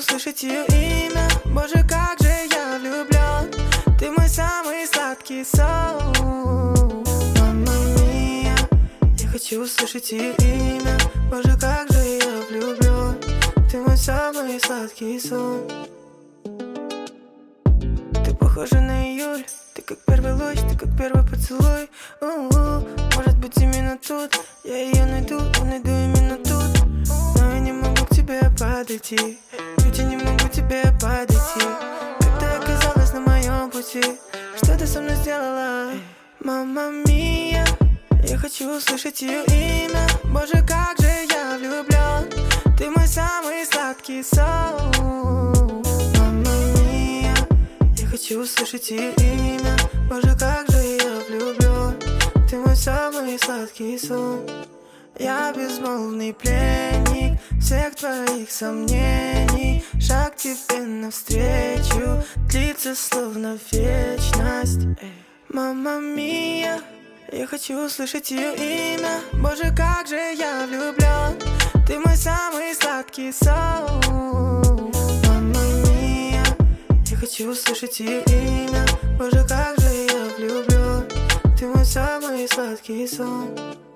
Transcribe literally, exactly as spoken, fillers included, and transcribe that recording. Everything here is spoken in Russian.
услышать ее имя. Боже, как же я влюблен. Ты мой самый сладкий сон. Мамма мия, я хочу услышать ее имя. Боже, как же я влюблен. Ты мой самый сладкий сон. Ты похожа на июль. Ты как первый луч, ты как первый поцелуй. У-у-у. Может быть именно тут я ее найду, я найду именно тут. Но я не могу к тебе подойти, ведь я не могу к тебе подойти. Как ты оказалась на моем пути, что ты со мной сделала? Мамма мия, я хочу услышать ее имя. Боже, как же я влюблен. Ты мой самый сладкий сон. Мамма мия, я хочу услышать ее имя. Боже, как же я влюблен. Ты мой самый сладкий сон. Я безмолвный пленник всех твоих сомнений. Шаг тебе навстречу длится словно вечность. Мамма мия, я хочу услышать ее имя. Боже, как же я влюблен. Ты мой самый сладкий сон. Мамма мия, я хочу услышать ее имя. Боже, как же я влюблен. Ты мой самый сладкий сон.